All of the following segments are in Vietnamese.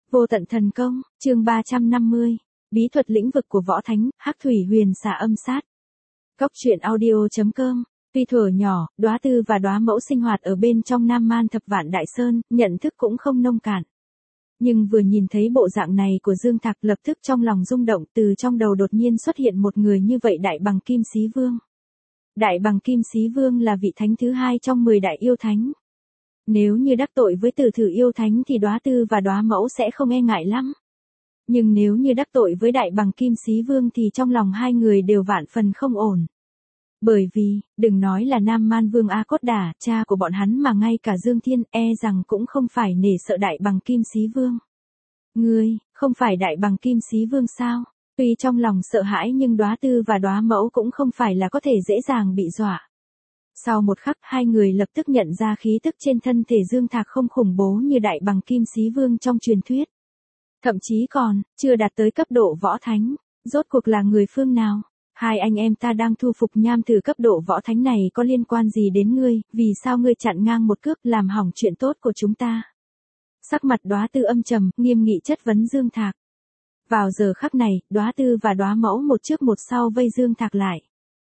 Vô tận thần công, chương 350. Bí thuật lĩnh vực của võ thánh, Hắc thủy huyền xà âm sát. Cốc truyện audio.com. Tuy thuở nhỏ, Đóa Tư và Đóa Mẫu sinh hoạt ở bên trong Nam Man Thập Vạn Đại Sơn, nhận thức cũng không nông cạn. Nhưng vừa nhìn thấy bộ dạng này của Dương Thạc, lập tức trong lòng rung động, từ trong đầu đột nhiên xuất hiện một người như vậy, Đại Bằng Kim Xí Vương. Đại Bằng Kim Xí Vương là vị thánh thứ 2 trong 10 đại yêu thánh. Nếu như đắc tội với Tử Thử yêu thánh thì Đóa Tư và Đóa Mẫu sẽ không e ngại lắm. Nhưng nếu như đắc tội với Đại Bằng Kim Xí Vương thì trong lòng hai người đều vạn phần không ổn. Bởi vì, đừng nói là Nam Man Vương A Cốt Đả, cha của bọn hắn, mà ngay cả Dương Thiên e rằng cũng không phải nể sợ Đại Bằng Kim Xí Vương. Ngươi, không phải Đại Bằng Kim Xí Vương sao? Tuy trong lòng sợ hãi nhưng Đóa Tư và Đóa Mẫu cũng không phải là có thể dễ dàng bị dọa. Sau một khắc, hai người lập tức nhận ra khí tức trên thân thể Dương Thạc không khủng bố như Đại Bằng Kim Xí Vương trong truyền thuyết. Thậm chí còn, chưa đạt tới cấp độ võ thánh. Rốt cuộc là người phương nào? Hai anh em ta đang thu phục nham thử cấp độ võ thánh này có liên quan gì đến ngươi, vì sao ngươi chặn ngang một cước làm hỏng chuyện tốt của chúng ta? Sắc mặt Đóa Tư âm trầm, nghiêm nghị chất vấn Dương Thạc. Vào giờ khắc này, Đóa Tư và Đóa Mẫu một trước một sau vây Dương Thạc lại.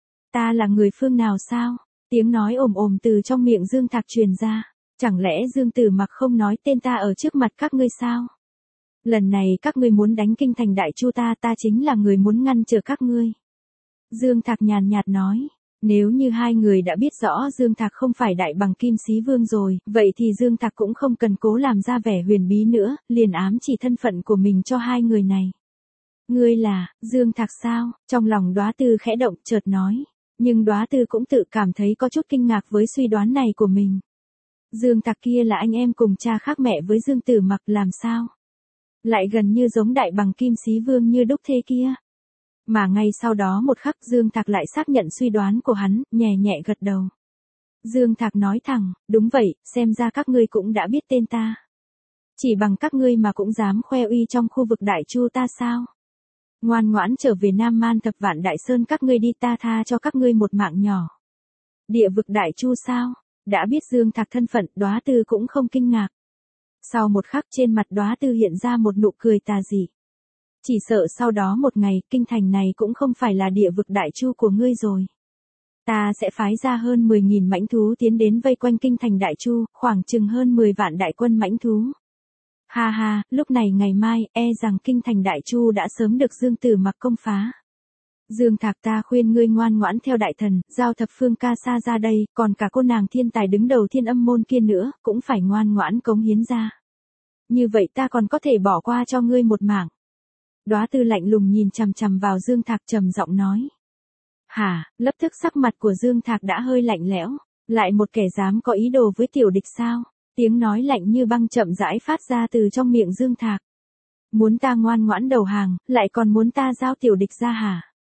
Ta là người phương nào sao? Tiếng nói ồm ồm từ trong miệng Dương Thạc truyền ra. Chẳng lẽ Dương Tử Mặc không nói tên ta ở trước mặt các ngươi sao? Lần này các ngươi muốn đánh kinh thành Đại Chu ta chính là người muốn ngăn trở các ngươi. Dương Thạc nhàn nhạt nói. Nếu như hai người đã biết rõ Dương Thạc không phải Đại Bằng Kim Xí Vương rồi, vậy thì Dương Thạc cũng không cần cố làm ra vẻ huyền bí nữa, liền ám chỉ thân phận của mình cho hai người này. Ngươi là, Dương Thạc sao? Trong lòng Đóa Tư khẽ động, chợt nói. Nhưng Đóa Tư cũng tự cảm thấy có chút kinh ngạc với suy đoán này của mình. Dương Thạc kia là anh em cùng cha khác mẹ với Dương Tử Mặc, làm sao? Lại gần như giống Đại Bằng Kim Xí Vương như đúc thế kia. Mà ngay sau đó một khắc Dương Thạc lại xác nhận suy đoán của hắn, nhẹ nhẹ gật đầu. Dương Thạc nói thẳng, đúng vậy, xem ra các ngươi cũng đã biết tên ta. Chỉ bằng các ngươi mà cũng dám khoe uy trong khu vực Đại Chu ta sao? Ngoan ngoãn trở về Nam Man Thập Vạn Đại Sơn các ngươi đi, ta tha cho các ngươi một mạng nhỏ. Địa vực Đại Chu sao? Đã biết Dương Thạc thân phận, Đóa Tư cũng không kinh ngạc. Sau một khắc trên mặt Đóa Tư hiện ra một nụ cười tà dị. Chỉ sợ sau đó một ngày, kinh thành này cũng không phải là địa vực Đại Chu của ngươi rồi. Ta sẽ phái ra hơn 10.000 mãnh thú tiến đến vây quanh kinh thành Đại Chu, khoảng chừng hơn 10 vạn đại quân mãnh thú. Ha ha, lúc này ngày mai, e rằng kinh thành Đại Chu đã sớm được Dương Tử Mặc công phá. Dương Thạc, ta khuyên ngươi ngoan ngoãn theo đại thần, giao thập phương ca sa ra đây, còn cả cô nàng thiên tài đứng đầu Thiên Âm môn kia nữa, cũng phải ngoan ngoãn cống hiến ra. Như vậy ta còn có thể bỏ qua cho ngươi một mảng. Đóa Tư lạnh lùng nhìn chằm chằm vào Dương Thạc, trầm giọng nói. Hả? Lập tức sắc mặt của Dương Thạc đã hơi lạnh lẽo. Lại một kẻ dám có ý đồ với tiểu địch sao? Tiếng nói lạnh như băng chậm rãi phát ra từ trong miệng Dương Thạc. Muốn ta ngoan ngoãn đầu hàng, lại còn muốn ta giao tiểu địch ra hả?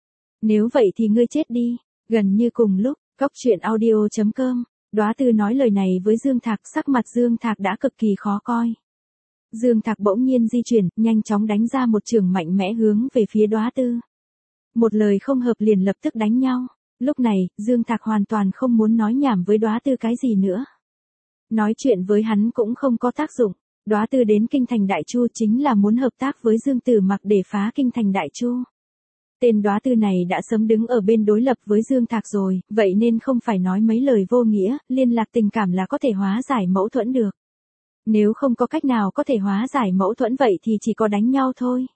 Nếu vậy thì ngươi chết đi. Gần như cùng lúc, Cốc truyện audio.com, Đóa Tư nói lời này với Dương Thạc, sắc mặt Dương Thạc đã cực kỳ khó coi. Dương Thạc bỗng nhiên di chuyển, nhanh chóng đánh ra một chưởng mạnh mẽ hướng về phía Đóa Tư. Một lời không hợp liền lập tức đánh nhau. Lúc này, Dương Thạc hoàn toàn không muốn nói nhảm với Đóa Tư cái gì nữa. Nói chuyện với hắn cũng không có tác dụng. Đóa Tư đến kinh thành Đại Chu chính là muốn hợp tác với Dương Tử Mặc để phá kinh thành Đại Chu. Tên Đóa Tư này đã sớm đứng ở bên đối lập với Dương Thạc rồi, vậy nên không phải nói mấy lời vô nghĩa, liên lạc tình cảm là có thể hóa giải mâu thuẫn được. Nếu không có cách nào có thể hóa giải mâu thuẫn vậy thì chỉ có đánh nhau thôi.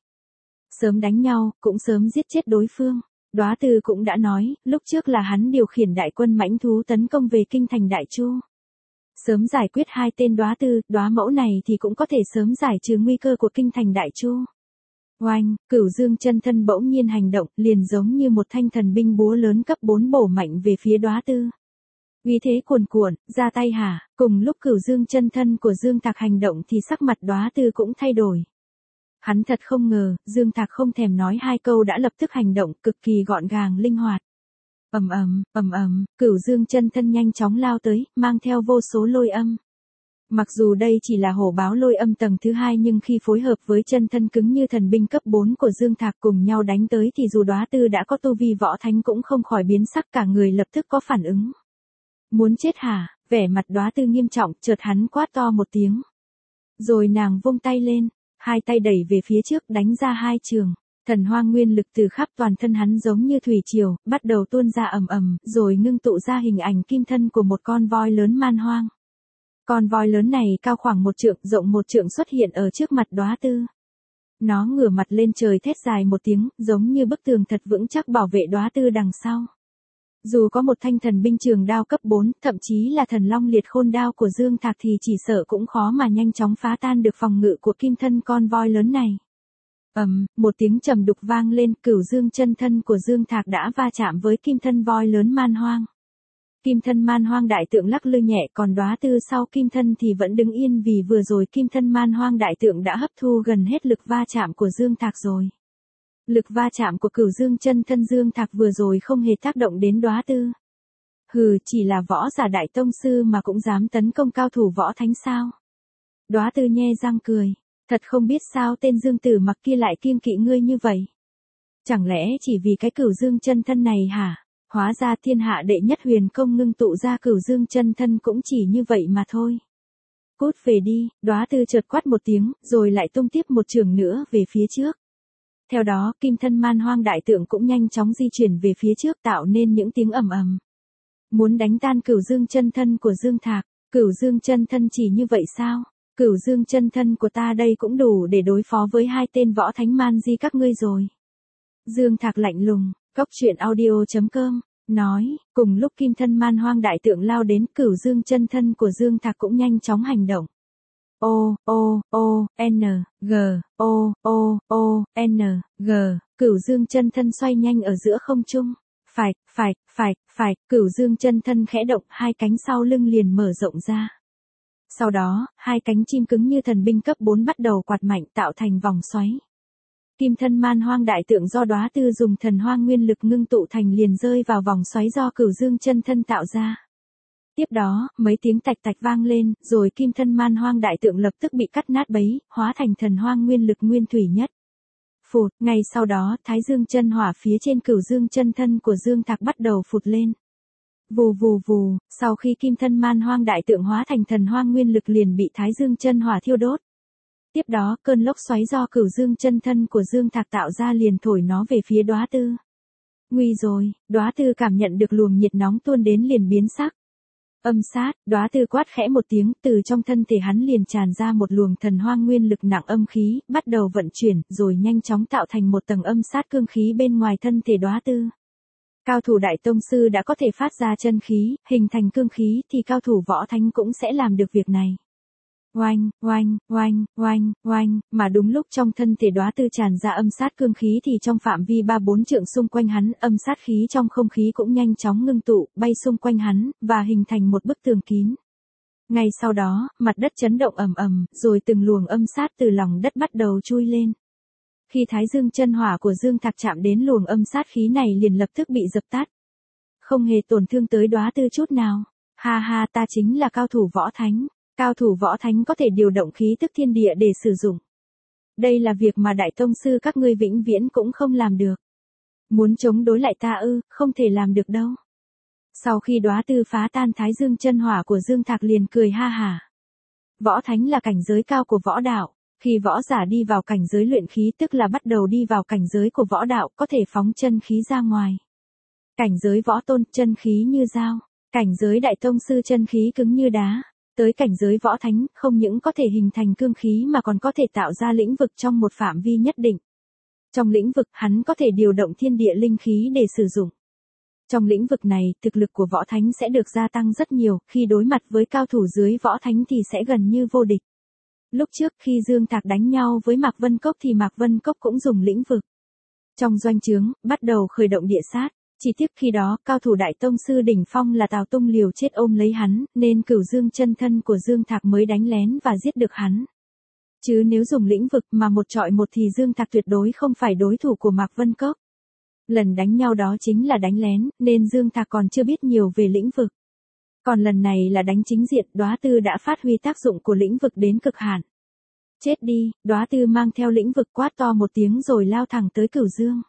Sớm đánh nhau, cũng sớm giết chết đối phương. Đóa Tư cũng đã nói, lúc trước là hắn điều khiển đại quân mãnh thú tấn công về kinh thành Đại Chu. Sớm giải quyết hai tên Đóa Tư, Đóa Mẫu này thì cũng có thể sớm giải trừ nguy cơ của kinh thành Đại Chu. Oanh, Cửu Dương chân thân bỗng nhiên hành động, liền giống như một thanh thần binh búa lớn cấp 4 bổ mạnh về phía Đóa Tư. Uy thế cuồn cuộn, ra tay hả? Cùng lúc Cửu Dương chân thân của Dương Thạc hành động thì sắc mặt Đóa Tư cũng thay đổi. Hắn thật không ngờ, Dương Thạc không thèm nói hai câu đã lập tức hành động, cực kỳ gọn gàng linh hoạt. Cửu Dương chân thân nhanh chóng lao tới, mang theo vô số lôi âm. Mặc dù đây chỉ là hổ báo lôi âm tầng thứ 2 nhưng khi phối hợp với chân thân cứng như thần binh cấp 4 của Dương Thạc cùng nhau đánh tới thì dù Đóa Tư đã có tu vi võ thánh cũng không khỏi biến sắc, cả người lập tức có phản ứng. Muốn chết hả? Vẻ mặt Đóa Tư nghiêm trọng, chợt hắn quát to một tiếng. Rồi nàng vung tay lên. hai tay đẩy về phía trước đánh ra hai trường. Thần hoang nguyên lực từ khắp toàn thân hắn giống như thủy triều, bắt đầu tuôn ra ầm ầm, rồi ngưng tụ ra hình ảnh kim thân của một con voi lớn man hoang. Con voi lớn này cao khoảng 1 trượng, rộng 1 trượng xuất hiện ở trước mặt Đóa Tư. Nó ngửa mặt lên trời thét dài một tiếng, giống như bức tường thật vững chắc bảo vệ Đóa Tư đằng sau. Dù có một thanh thần binh trường đao cấp 4, thậm chí là thần long liệt khôn đao của Dương Thạc thì chỉ sợ cũng khó mà nhanh chóng phá tan được phòng ngự của kim thân con voi lớn này. Một tiếng trầm đục vang lên, Cửu Dương chân thân của Dương Thạc đã va chạm với kim thân voi lớn man hoang. Kim thân man hoang đại tượng lắc lư nhẹ, còn Đóa Tư sau kim thân thì vẫn đứng yên vì vừa rồi kim thân man hoang đại tượng đã hấp thu gần hết lực va chạm của Dương Thạc rồi. Lực va chạm của Cửu Dương chân thân Dương Thạc vừa rồi không hề tác động đến Đóa Tư. Hừ, chỉ là võ giả đại tông sư mà cũng dám tấn công cao thủ võ thánh sao? Đóa Tư nhe răng cười, thật không biết sao tên Dương Tử Mặc kia lại kiêng kỵ ngươi như vậy. Chẳng lẽ chỉ vì cái Cửu Dương chân thân này hả? Hóa ra thiên hạ đệ nhất huyền công ngưng tụ ra Cửu Dương chân thân cũng chỉ như vậy mà thôi. Cút về đi, Đóa Tư chợt quát một tiếng, rồi lại tung tiếp một trường nữa về phía trước. Theo đó, kim thân man hoang đại tượng cũng nhanh chóng di chuyển về phía trước tạo nên những tiếng ầm ầm. Muốn đánh tan Cửu Dương chân thân của Dương Thạc. Cửu Dương chân thân chỉ như vậy sao? Cửu Dương chân thân của ta đây cũng đủ để đối phó với hai tên võ thánh man di các ngươi rồi. Dương Thạc lạnh lùng, coctruyện.audio.com, nói, cùng lúc kim thân man hoang đại tượng lao đến, Cửu Dương chân thân của Dương Thạc cũng nhanh chóng hành động. Cửu Dương chân thân xoay nhanh ở giữa không trung. Phải, Cửu Dương chân thân khẽ động, hai cánh sau lưng liền mở rộng ra. Sau đó, hai cánh chim cứng như thần binh cấp 4 bắt đầu quạt mạnh tạo thành vòng xoáy. Kim thân man hoang đại tượng do Đóa Tư dùng thần hoang nguyên lực ngưng tụ thành liền rơi vào vòng xoáy do Cửu Dương chân thân tạo ra. Tiếp đó, mấy tiếng tạch tạch vang lên, rồi kim thân man hoang đại tượng lập tức bị cắt nát bấy, hóa thành thần hoang nguyên lực nguyên thủy nhất. Phụt, ngay sau đó, Thái Dương chân hỏa phía trên Cửu Dương chân thân của Dương Thạc bắt đầu phụt lên. Vù vù vù, sau khi kim thân man hoang đại tượng hóa thành thần hoang nguyên lực liền bị Thái Dương chân hỏa thiêu đốt. Tiếp đó, cơn lốc xoáy do Cửu Dương chân thân của Dương Thạc tạo ra liền thổi nó về phía Đóa Tư. Nguy rồi, Đóa Tư cảm nhận được luồng nhiệt nóng tuôn đến liền biến sắc. Âm sát, Đóa Tư quát khẽ một tiếng, từ trong thân thể hắn liền tràn ra một luồng thần hoang nguyên lực nặng âm khí, bắt đầu vận chuyển, rồi nhanh chóng tạo thành một tầng âm sát cương khí bên ngoài thân thể Đóa Tư. Cao thủ đại tông sư đã có thể phát ra chân khí, hình thành cương khí, thì cao thủ võ thánh cũng sẽ làm được việc này. Oanh, mà đúng lúc trong thân thể Đóa Tư tràn ra âm sát cương khí thì trong phạm vi 3-4 trượng xung quanh hắn, âm sát khí trong không khí cũng nhanh chóng ngưng tụ, bay xung quanh hắn, và hình thành một bức tường kín. Ngay sau đó, mặt đất chấn động ầm ầm, rồi từng luồng âm sát từ lòng đất bắt đầu chui lên. Khi Thái Dương chân hỏa của Dương Thạc chạm đến luồng âm sát khí này liền lập tức bị dập tắt. Không hề tổn thương tới Đóa Tư chút nào. Ha, ta chính là cao thủ võ thánh. Cao thủ võ thánh có thể điều động khí tức thiên địa để sử dụng. Đây là việc mà đại tông sư các ngươi vĩnh viễn cũng không làm được. Muốn chống đối lại ta ư, không thể làm được đâu. Sau khi Đóa Tư phá tan Thái Dương chân hỏa của Dương Thạc liền cười ha hả. Võ thánh là cảnh giới cao của võ đạo. Khi võ giả đi vào cảnh giới luyện khí tức là bắt đầu đi vào cảnh giới của võ đạo, có thể phóng chân khí ra ngoài. Cảnh giới võ tôn, chân khí như dao. Cảnh giới đại tông sư, chân khí cứng như đá. Tới cảnh giới võ thánh, không những có thể hình thành cương khí mà còn có thể tạo ra lĩnh vực trong một phạm vi nhất định. Trong lĩnh vực, hắn có thể điều động thiên địa linh khí để sử dụng. Trong lĩnh vực này, thực lực của võ thánh sẽ được gia tăng rất nhiều, khi đối mặt với cao thủ dưới võ thánh thì sẽ gần như vô địch. Lúc trước khi Dương Thạc đánh nhau với Mạc Vân Cốc thì Mạc Vân Cốc cũng dùng lĩnh vực. Trong doanh trướng, bắt đầu khởi động địa sát. Chỉ tiếc khi đó, cao thủ đại tông sư đỉnh phong là Tào Tung liều chết ôm lấy hắn, nên Cửu Dương chân thân của Dương Thạc mới đánh lén và giết được hắn. Chứ nếu dùng lĩnh vực mà một trọi một thì Dương Thạc tuyệt đối không phải đối thủ của Mạc Vân Cốc. Lần đánh nhau đó chính là đánh lén, nên Dương Thạc còn chưa biết nhiều về lĩnh vực. Còn lần này là đánh chính diện, Đóa Tư đã phát huy tác dụng của lĩnh vực đến cực hạn. Chết đi, Đóa Tư mang theo lĩnh vực quát to một tiếng rồi lao thẳng tới Cửu Dương.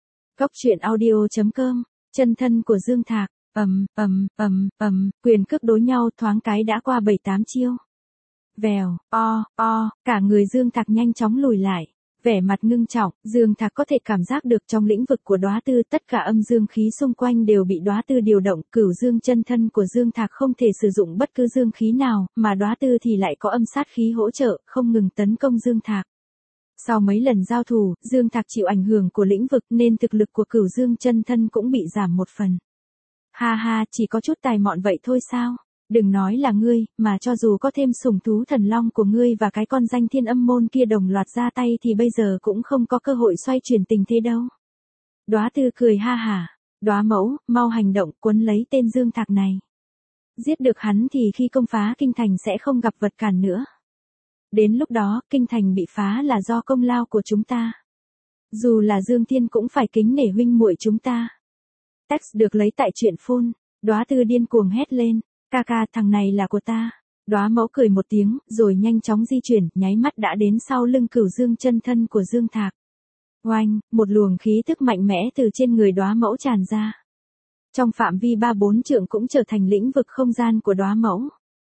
Coctruyện.audio.com, chân thân của Dương Thạc, quyền cước đối nhau thoáng cái đã qua 7-8 chiêu. Vèo, cả người Dương Thạc nhanh chóng lùi lại. Vẻ mặt ngưng trọng, Dương Thạc có thể cảm giác được trong lĩnh vực của Đóa Tư tất cả âm dương khí xung quanh đều bị Đóa Tư điều động, cửu dương chân thân của Dương Thạc không thể sử dụng bất cứ dương khí nào, mà Đóa Tư thì lại có âm sát khí hỗ trợ, không ngừng tấn công Dương Thạc. Sau mấy lần giao thủ, Dương Thạc chịu ảnh hưởng của lĩnh vực nên thực lực của cửu dương chân thân cũng bị giảm một phần. Ha ha, chỉ có chút tài mọn vậy thôi sao? Đừng nói là ngươi, mà cho dù có thêm sủng thú thần long của ngươi và cái con danh thiên âm môn kia đồng loạt ra tay thì bây giờ cũng không có cơ hội xoay chuyển tình thế đâu. Đóa Tư cười ha hả. Đóa mẫu, mau hành động quấn lấy tên Dương Thạc này. Giết được hắn thì khi công phá kinh thành sẽ không gặp vật cản nữa. Đến lúc đó, kinh thành bị phá là do công lao của chúng ta. Dù là Dương Thiên cũng phải kính nể huynh muội chúng ta. Text được lấy tại truyện phun. Đóa Tư điên cuồng hét lên. Ca ca, thằng này là của ta. Đóa mẫu cười một tiếng, rồi nhanh chóng di chuyển, nháy mắt đã đến sau lưng cửu dương chân thân của Dương Thạc. Oanh, một luồng khí tức mạnh mẽ từ trên người Đóa mẫu tràn ra. Trong phạm vi 3-4 trượng cũng trở thành lĩnh vực không gian của Đóa mẫu.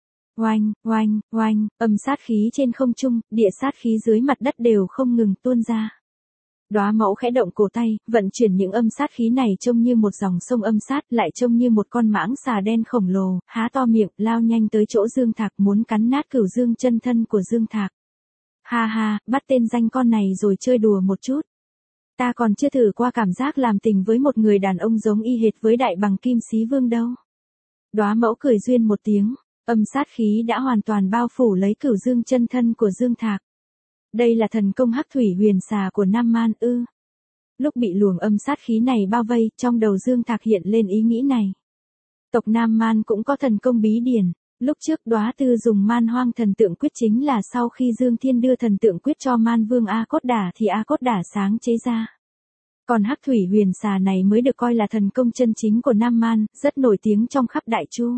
Oanh, âm sát khí trên không trung, địa sát khí dưới mặt đất đều không ngừng tuôn ra. Đóa mẫu khẽ động cổ tay, vận chuyển những âm sát khí này trông như một dòng sông âm sát, lại trông như một con mãng xà đen khổng lồ, há to miệng, lao nhanh tới chỗ Dương Thạc muốn cắn nát cửu dương chân thân của Dương Thạc. Ha ha, bắt tên danh con này rồi chơi đùa một chút. Ta còn chưa thử qua cảm giác làm tình với một người đàn ông giống y hệt với đại bằng kim xí vương đâu. Đóa mẫu cười duyên một tiếng, âm sát khí đã hoàn toàn bao phủ lấy cửu dương chân thân của Dương Thạc. Đây là thần công Hắc Thủy Huyền Xà của Nam Man ư? Lúc bị luồng âm sát khí này bao vây, trong đầu Dương Thạc hiện lên ý nghĩ này. Tộc Nam Man cũng có thần công bí điển. Lúc trước Đóa Tư dùng Man Hoang thần tượng quyết chính là sau khi Dương Thiên đưa thần tượng quyết cho Man Vương A Cốt Đả thì A Cốt Đả sáng chế ra. Còn Hắc Thủy Huyền Xà này mới được coi là thần công chân chính của Nam Man, rất nổi tiếng trong khắp Đại Chu.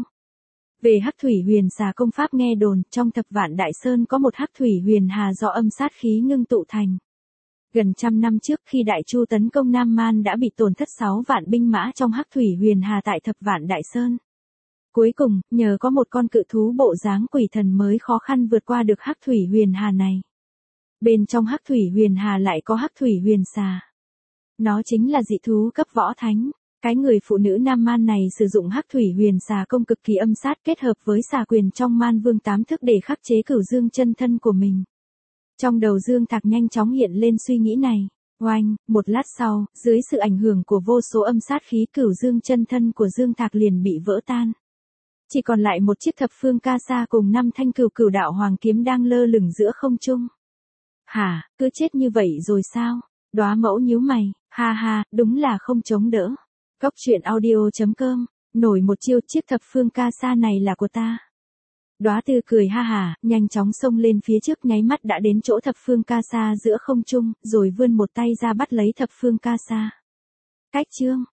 Về Hắc Thủy Huyền Xà công pháp nghe đồn, trong Thập Vạn Đại Sơn có một Hắc Thủy Huyền Hà do âm sát khí ngưng tụ thành. Gần 100 năm trước khi Đại Chu tấn công Nam Man đã bị tổn thất 6 vạn binh mã trong Hắc Thủy Huyền Hà tại Thập Vạn Đại Sơn. Cuối cùng, nhờ có một con cự thú bộ dáng quỷ thần mới khó khăn vượt qua được Hắc Thủy Huyền Hà này. Bên trong Hắc Thủy Huyền Hà lại có Hắc Thủy Huyền Xà. Nó chính là dị thú cấp võ thánh. Cái người phụ nữ Nam Man này sử dụng Hắc Thủy Huyền Xà công cực kỳ âm sát kết hợp với xà quyền trong Man Vương 8 thức để khắc chế cửu dương chân thân của mình. Trong đầu Dương Thạc nhanh chóng hiện lên suy nghĩ này. Oanh, một lát sau, dưới sự ảnh hưởng của vô số âm sát khí cửu dương chân thân của Dương Thạc liền bị vỡ tan. Chỉ còn lại một chiếc thập phương ca sa cùng 5 thanh cửu đạo hoàng kiếm đang lơ lửng giữa không trung. Hả, cứ chết như vậy rồi sao? Đóa mẫu nhíu mày, ha ha, đúng là không chống đỡ. Góc truyện audio.com, nổi một chiêu chiếc thập phương ca sa này là của ta. Đóa Tư cười ha hả, nhanh chóng xông lên phía trước nháy mắt đã đến chỗ thập phương ca sa giữa không trung, rồi vươn một tay ra bắt lấy thập phương ca sa. Cách chương.